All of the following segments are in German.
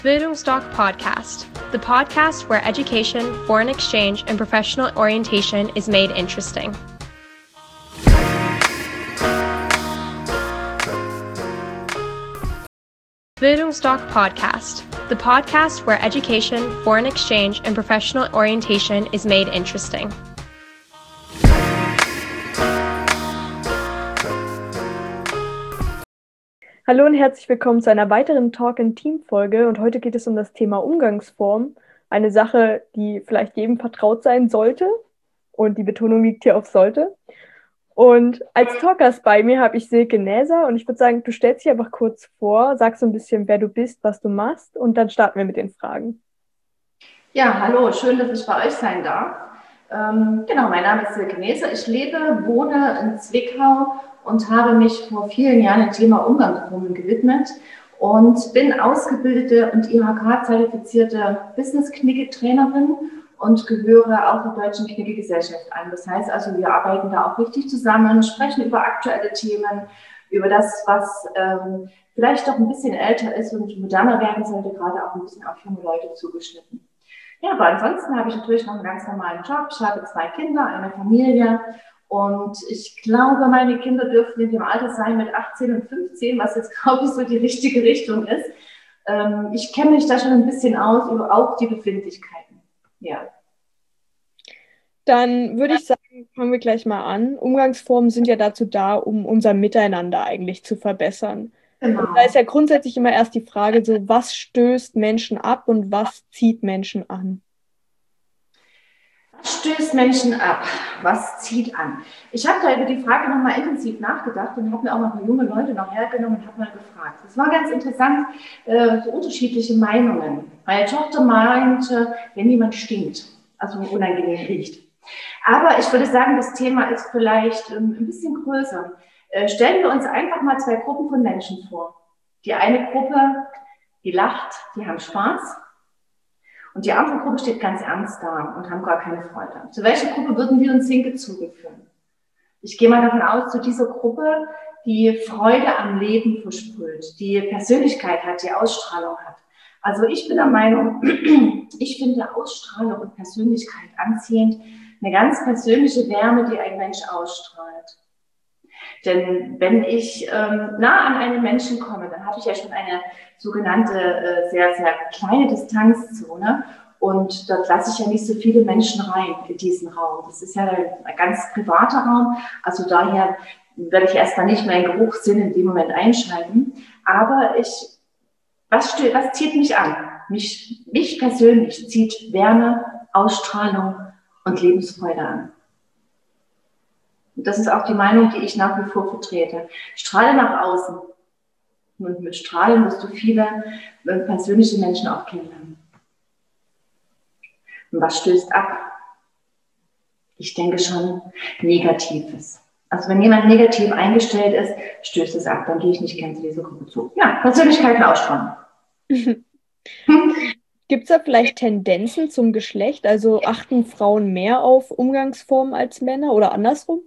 Bildungsdoc Podcast, the podcast where education, foreign exchange, and professional orientation is made interesting. Bildungsdoc Podcast, the podcast where education, foreign exchange, and professional orientation is made interesting. Hallo und herzlich willkommen zu einer weiteren Talk-in-Team-Folge und heute geht es um das Thema Umgangsform, eine Sache, die vielleicht jedem vertraut sein sollte und die Betonung liegt hier auf sollte. Und als Talkers bei mir habe ich Silke Näser und ich würde sagen, du stellst dich einfach kurz vor, sagst so ein bisschen, wer du bist, was du machst und dann starten wir mit den Fragen. Ja, hallo, schön, dass ich bei euch sein darf. Mein Name ist Silke Näser, ich lebe, wohne in Zwickau und habe mich vor vielen Jahren dem Thema Umgangsformen gewidmet und bin ausgebildete und IHK-zertifizierte Business-Knigge-Trainerin und gehöre auch der Deutschen Knigge-Gesellschaft an. Das heißt also, wir arbeiten da auch richtig zusammen, sprechen über aktuelle Themen, über das, was vielleicht doch ein bisschen älter ist und moderner werden sollte, gerade auch ein bisschen auf junge Leute zugeschnitten. Ja, aber ansonsten habe ich natürlich noch einen ganz normalen Job. Ich habe 2 Kinder, eine Familie. Und ich glaube, meine Kinder dürfen in dem Alter sein mit 18 und 15, was jetzt, glaube ich, so die richtige Richtung ist. Ich kenne mich da schon ein bisschen aus über auch die Befindlichkeiten. Ja. Dann würde ich sagen, fangen wir gleich mal an. Umgangsformen sind ja dazu da, um unser Miteinander eigentlich zu verbessern. Genau. Und da ist ja grundsätzlich immer erst die Frage, so was stößt Menschen ab und was zieht Menschen an? Was stößt Menschen ab? Was zieht an? Ich habe da über die Frage nochmal intensiv nachgedacht und habe mir auch noch ein paar junge Leute noch hergenommen und habe mal gefragt. Es war ganz interessant, so unterschiedliche Meinungen. Meine Tochter meinte, wenn jemand stinkt, also unangenehm riecht. Aber ich würde sagen, das Thema ist vielleicht ein bisschen größer. Stellen wir uns einfach mal 2 Gruppen von Menschen vor. Die eine Gruppe, die lacht, die haben Spaß. Und die andere Gruppe steht ganz ernst da und haben gar keine Freude. Zu welcher Gruppe würden wir uns hingezogen fühlen? Ich gehe mal davon aus, zu dieser Gruppe, die Freude am Leben versprüht, die Persönlichkeit hat, die Ausstrahlung hat. Also ich bin der Meinung, ich finde Ausstrahlung und Persönlichkeit anziehend, eine ganz persönliche Wärme, die ein Mensch ausstrahlt. Denn wenn ich nah an einen Menschen komme, dann habe ich ja schon eine sogenannte sehr, sehr kleine Distanzzone und dort lasse ich ja nicht so viele Menschen rein in diesen Raum. Das ist ja ein ganz privater Raum, also daher werde ich erstmal nicht meinen Geruchssinn in dem Moment einschalten. Aber was zieht mich an? Mich persönlich zieht Wärme, Ausstrahlung und Lebensfreude an. Und das ist auch die Meinung, die ich nach wie vor vertrete. Strahle nach außen. Und mit Strahlen wirst du viele persönliche Menschen auch kennenlernen. Und was stößt ab? Ich denke schon Negatives. Also wenn jemand negativ eingestellt ist, stößt es ab, dann gehe ich nicht gern zu dieser Gruppe zu. Ja, Persönlichkeiten ausstrahlen. Gibt es da vielleicht Tendenzen zum Geschlecht? Also achten Frauen mehr auf Umgangsformen als Männer oder andersrum?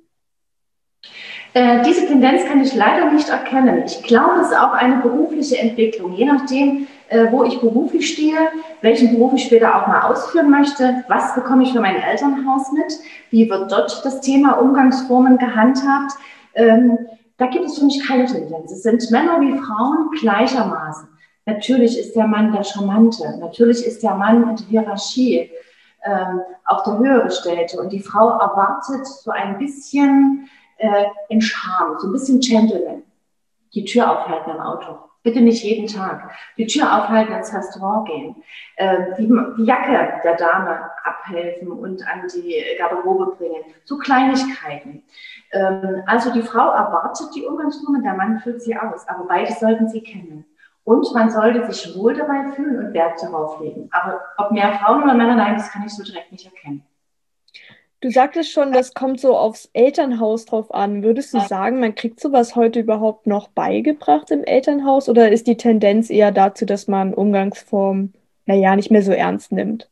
Diese Tendenz kann ich leider nicht erkennen. Ich glaube, es ist auch eine berufliche Entwicklung. Je nachdem, wo ich beruflich stehe, welchen Beruf ich später auch mal ausführen möchte, was bekomme ich für mein Elternhaus mit, wie wird dort das Thema Umgangsformen gehandhabt. Da gibt es für mich keine Tendenz. Es sind Männer wie Frauen gleichermaßen. Natürlich ist der Mann der Charmante, natürlich ist der Mann in der Hierarchie auch der Höhergestellte und die Frau erwartet so ein bisschen in Charme, so ein bisschen Gentleman. Die Tür aufhalten im Auto. Bitte nicht jeden Tag. Die Tür aufhalten, ins Restaurant gehen. Die Jacke der Dame abhelfen und an die Garderobe bringen. So Kleinigkeiten. Also die Frau erwartet die Umgangsformen, der Mann führt sie aus. Aber beide sollten sie kennen. Und man sollte sich wohl dabei fühlen und Wert darauf legen. Aber ob mehr Frauen oder Männer, nein, das kann ich so direkt nicht erkennen. Du sagtest schon, das kommt so aufs Elternhaus drauf an. Würdest du sagen, man kriegt sowas heute überhaupt noch beigebracht im Elternhaus oder ist die Tendenz eher dazu, dass man Umgangsformen, nicht mehr so ernst nimmt?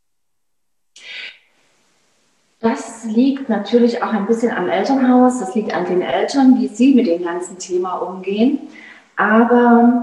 Das liegt natürlich auch ein bisschen am Elternhaus, das liegt an den Eltern, wie sie mit dem ganzen Thema umgehen. Aber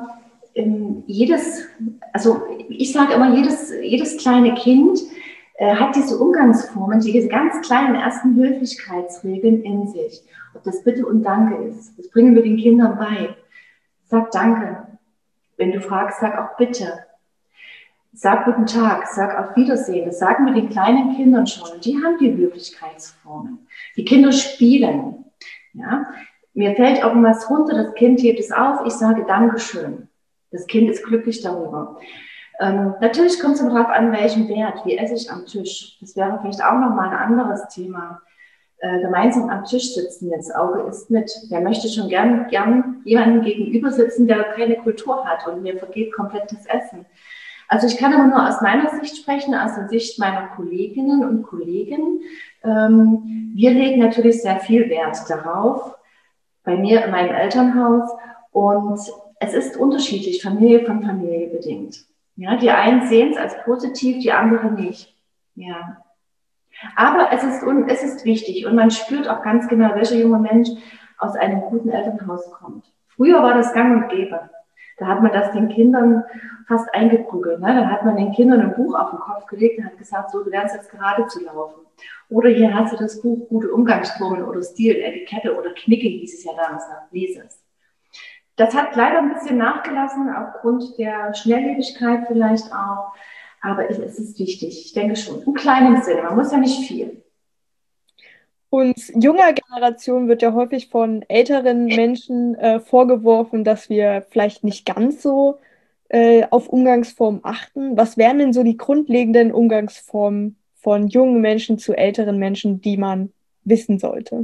also ich sage immer, jedes kleine Kind hat diese Umgangsformen, diese ganz kleinen ersten Höflichkeitsregeln in sich. Ob das Bitte und Danke ist, das bringen wir den Kindern bei. Sag Danke. Wenn du fragst, sag auch Bitte. Sag Guten Tag, sag auf Wiedersehen. Das sagen wir den kleinen Kindern schon. Und die haben die Höflichkeitsformen. Die Kinder spielen. Ja? Mir fällt irgendwas runter, das Kind hebt es auf, ich sage Dankeschön. Das Kind ist glücklich darüber. Natürlich kommt es darauf an, welchen Wert, wie esse ich am Tisch. Das wäre vielleicht auch nochmal ein anderes Thema. Gemeinsam am Tisch sitzen, das Auge isst mit. Wer möchte schon gern jemandem gegenüber sitzen, der keine Kultur hat und mir vergeht komplett das Essen. Also ich kann aber nur aus meiner Sicht sprechen, aus der Sicht meiner Kolleginnen und Kollegen. Wir legen natürlich sehr viel Wert darauf, bei mir in meinem Elternhaus. Und es ist unterschiedlich, Familie von Familie bedingt. Ja, die einen sehen es als positiv, die anderen nicht. Ja. Aber es ist wichtig und man spürt auch ganz genau, welcher junge Mensch aus einem guten Elternhaus kommt. Früher war das gang und gäbe. Da hat man das den Kindern fast eingeprügelt. Ne? Da hat man den Kindern ein Buch auf den Kopf gelegt und hat gesagt, so, du lernst jetzt gerade zu laufen. Oder hier hast du das Buch Gute Umgangsformen oder Stil, Etikette oder Knicke hieß es ja damals, lies es. Das hat leider ein bisschen nachgelassen, aufgrund der Schnelllebigkeit vielleicht auch. Aber es ist wichtig, ich denke schon, im kleinen Sinne, man muss ja nicht viel. Uns junger Generation wird ja häufig von älteren Menschen vorgeworfen, dass wir vielleicht nicht ganz so auf Umgangsformen achten. Was wären denn so die grundlegenden Umgangsformen von jungen Menschen zu älteren Menschen, die man wissen sollte?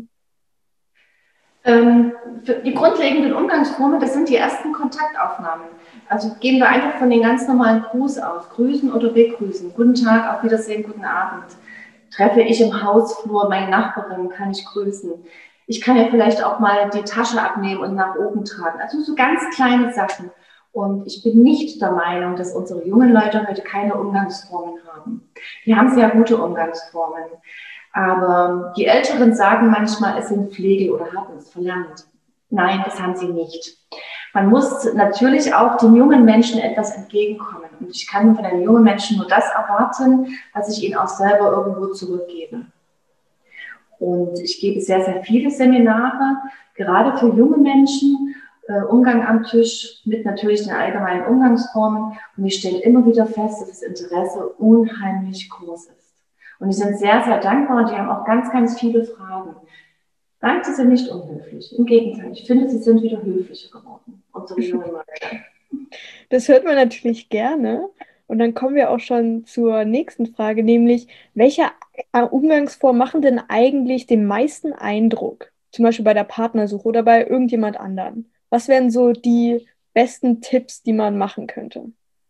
Die grundlegenden Umgangsformen, das sind die ersten Kontaktaufnahmen. Also gehen wir einfach von den ganz normalen Gruß aus. Grüßen oder begrüßen. Guten Tag, auf Wiedersehen, guten Abend. Treffe ich im Hausflur meine Nachbarin, kann ich grüßen. Ich kann ja vielleicht auch mal die Tasche abnehmen und nach oben tragen. Also so ganz kleine Sachen. Und ich bin nicht der Meinung, dass unsere jungen Leute heute keine Umgangsformen haben. Die haben sehr gute Umgangsformen. Aber die Älteren sagen manchmal, es sind Pflege oder haben es verlernt. Nein, das haben sie nicht. Man muss natürlich auch den jungen Menschen etwas entgegenkommen. Und ich kann von einem jungen Menschen nur das erwarten, was ich ihnen auch selber irgendwo zurückgebe. Und ich gebe sehr, sehr viele Seminare, gerade für junge Menschen, Umgang am Tisch mit natürlich den allgemeinen Umgangsformen. Und ich stelle immer wieder fest, dass das Interesse unheimlich groß ist. Und die sind sehr, sehr dankbar und die haben auch ganz, ganz viele Fragen. Nein, sie sind nicht unhöflich. Im Gegenteil, ich finde, sie sind wieder höflicher geworden, unsere jungen Leute. Das hört man natürlich gerne. Und dann kommen wir auch schon zur nächsten Frage, nämlich, welche Umgangsformen machen denn eigentlich den meisten Eindruck? Zum Beispiel bei der Partnersuche oder bei irgendjemand anderen. Was wären so die besten Tipps, die man machen könnte?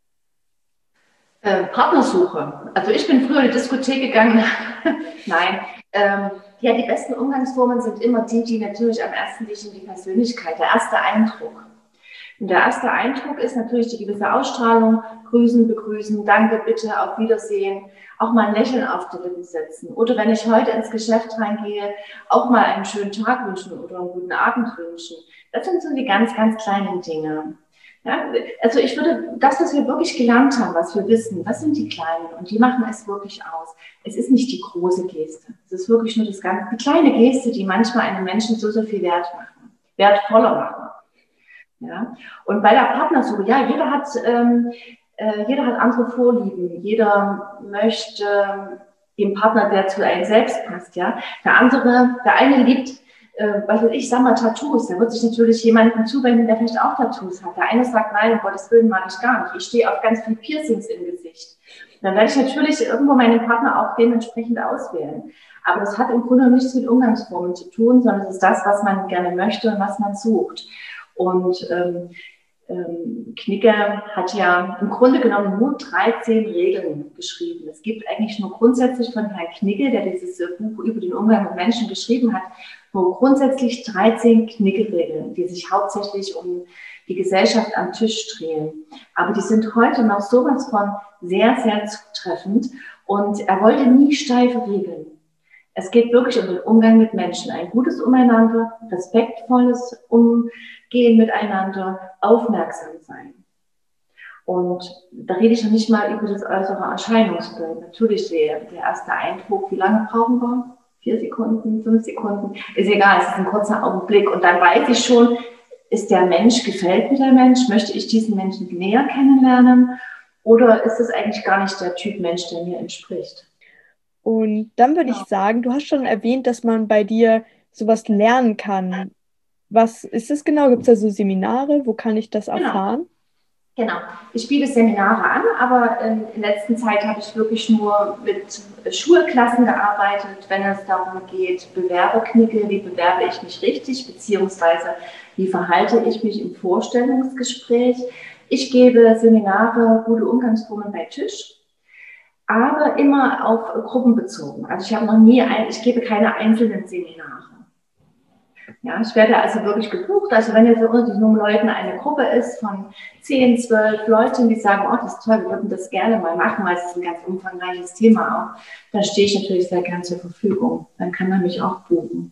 Partnersuche. Also ich bin früher in die Diskothek gegangen. Nein. Ja, die besten Umgangsformen sind immer die natürlich am ersten liegen, die Persönlichkeit, der erste Eindruck. Und der erste Eindruck ist natürlich die gewisse Ausstrahlung, grüßen, begrüßen, danke, bitte, auf Wiedersehen, auch mal ein Lächeln auf die Lippen setzen. Oder wenn ich heute ins Geschäft reingehe, auch mal einen schönen Tag wünschen oder einen guten Abend wünschen. Das sind so die ganz, ganz kleinen Dinge. Ja, also ich würde, das, was wir wirklich gelernt haben, was wir wissen, das sind die Kleinen und die machen es wirklich aus. Es ist nicht die große Geste. Es ist wirklich nur die kleine Geste, die manchmal einem Menschen so viel wertvoller machen. Ja? Und bei der Partnersuche, ja, jeder hat andere Vorlieben. Jeder möchte den Partner, der zu einem selbst passt. Ja? Der eine liebt, was weiß ich, sag mal Tattoos. Da wird sich natürlich jemandem zuwenden, der vielleicht auch Tattoos hat. Der eine sagt, nein, um Gottes Willen mag ich gar nicht. Ich stehe auf ganz viele Piercings im Gesicht. Dann werde ich natürlich irgendwo meinen Partner auch dementsprechend auswählen. Aber das hat im Grunde nichts mit Umgangsformen zu tun, sondern es ist das, was man gerne möchte und was man sucht. Und Knigge hat ja im Grunde genommen nur 13 Regeln geschrieben. Es gibt eigentlich nur grundsätzlich von Herrn Knigge, der dieses Buch über den Umgang mit Menschen geschrieben hat, nur grundsätzlich 13 Knigge-Regeln, die sich hauptsächlich um die Gesellschaft am Tisch drehen. Aber die sind heute noch sowas von sehr, sehr zutreffend. Und er wollte nie steife Regeln. Es geht wirklich um den Umgang mit Menschen. Ein gutes Umeinander, respektvolles Umgehen miteinander, aufmerksam sein. Und da rede ich noch nicht mal über das äußere Erscheinungsbild. Natürlich der erste Eindruck, wie lange brauchen wir? 4 Sekunden, 5 Sekunden, ist egal, es ist ein kurzer Augenblick. Und dann weiß ich schon, ist der Mensch, gefällt mir der Mensch, möchte ich diesen Menschen näher kennenlernen oder ist es eigentlich gar nicht der Typ Mensch, der mir entspricht? Und dann würde ich sagen, du hast schon erwähnt, dass man bei dir sowas lernen kann. Was ist das genau? Gibt es da so Seminare? Wo kann ich das erfahren? Genau. Ich biete Seminare an, aber in letzter Zeit habe ich wirklich nur mit Schulklassen gearbeitet, wenn es darum geht, Bewerberknicke, wie bewerbe ich mich richtig, beziehungsweise wie verhalte ich mich im Vorstellungsgespräch. Ich gebe Seminare, gute Umgangsformen bei Tisch, aber immer auf Gruppen bezogen. Also ich gebe keine einzelnen Seminare. Ja, ich werde also wirklich gebucht. Also wenn jetzt unter den jungen Leuten eine Gruppe ist von 10, 12 Leuten, die sagen, oh, das ist toll, wir würden das gerne mal machen, weil es ist ein ganz umfangreiches Thema auch, dann stehe ich natürlich sehr gern zur Verfügung. Dann kann man mich auch buchen.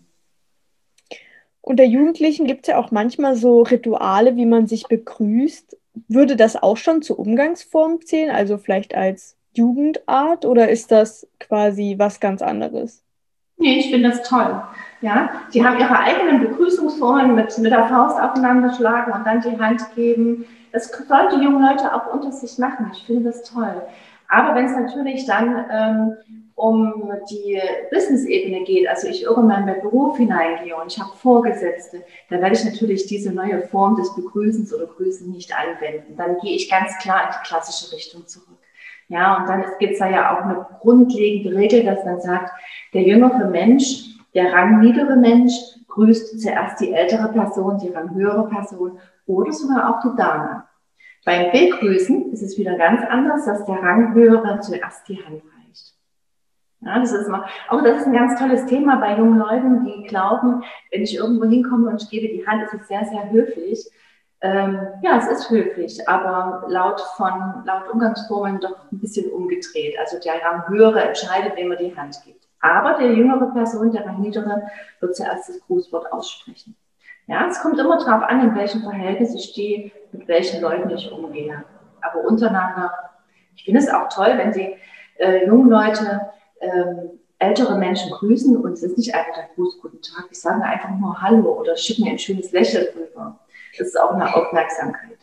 Unter Jugendlichen gibt es ja auch manchmal so Rituale, wie man sich begrüßt. Würde das auch schon zur Umgangsform zählen, also vielleicht als Jugendart, oder ist das quasi was ganz anderes? Nee, ich finde das toll. Ja, die haben ihre eigenen Begrüßungsformen mit der Faust aufeinander schlagen und dann die Hand geben. Das sollen die jungen Leute auch unter sich machen. Ich finde das toll. Aber wenn es natürlich dann um die Business-Ebene geht, also ich irgendwann in den Beruf hineingehe und ich habe Vorgesetzte, dann werde ich natürlich diese neue Form des Begrüßens oder Grüßen nicht anwenden. Dann gehe ich ganz klar in die klassische Richtung zurück. Ja, und dann gibt es da ja auch eine grundlegende Regel, dass man sagt, der jüngere Mensch, der rangniedere Mensch grüßt zuerst die ältere Person, die ranghöhere Person oder sogar auch die Dame. Beim Begrüßen ist es wieder ganz anders, dass der Ranghöhere zuerst die Hand reicht. Ja, das ist ein ganz tolles Thema bei jungen Leuten, die glauben, wenn ich irgendwo hinkomme und ich gebe die Hand, ist es sehr, sehr höflich. Ja, es ist höflich, aber laut Umgangsformen doch ein bisschen umgedreht. Also der Ranghöhere entscheidet, wem er die Hand gibt. Aber der jüngere Person, der Rangniedere, wird zuerst das Grußwort aussprechen. Ja, es kommt immer darauf an, in welchem Verhältnis ich stehe, mit welchen Leuten ich umgehe. Aber untereinander, ich finde es auch toll, wenn die jungen Leute ältere Menschen grüßen und es ist nicht einfach der Gruß, guten Tag, ich sage einfach nur Hallo oder schicke mir ein schönes Lächeln rüber. Das ist auch eine Aufmerksamkeit.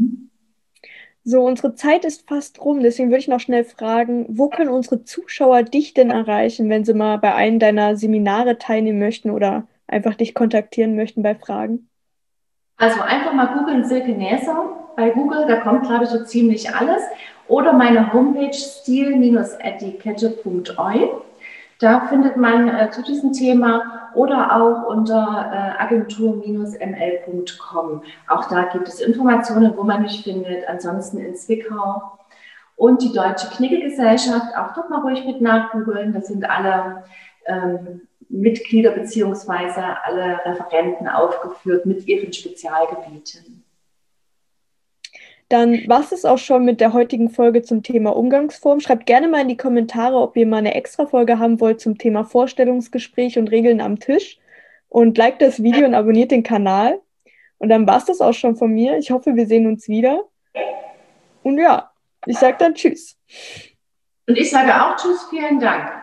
So, unsere Zeit ist fast rum, deswegen würde ich noch schnell fragen, wo können unsere Zuschauer dich denn erreichen, wenn sie mal bei einem deiner Seminare teilnehmen möchten oder einfach dich kontaktieren möchten bei Fragen? Also einfach mal googeln Silke Näser bei Google, da kommt, glaube ich, so ziemlich alles. Oder meine Homepage stil-etikette.eu. Da findet man zu diesem Thema oder auch unter agentur-ml.com. Auch da gibt es Informationen, wo man mich findet. Ansonsten in Zwickau. Und die Deutsche Knigge-Gesellschaft, auch dort mal ruhig mit nachgoogeln. Das sind alle Mitglieder bzw. alle Referenten aufgeführt mit ihren Spezialgebieten. Dann war es auch schon mit der heutigen Folge zum Thema Umgangsform. Schreibt gerne mal in die Kommentare, ob ihr mal eine extra Folge haben wollt zum Thema Vorstellungsgespräch und Regeln am Tisch. Und liked das Video und abonniert den Kanal. Und dann war es das auch schon von mir. Ich hoffe, wir sehen uns wieder. Und ja, ich sage dann Tschüss. Und ich sage auch Tschüss, vielen Dank.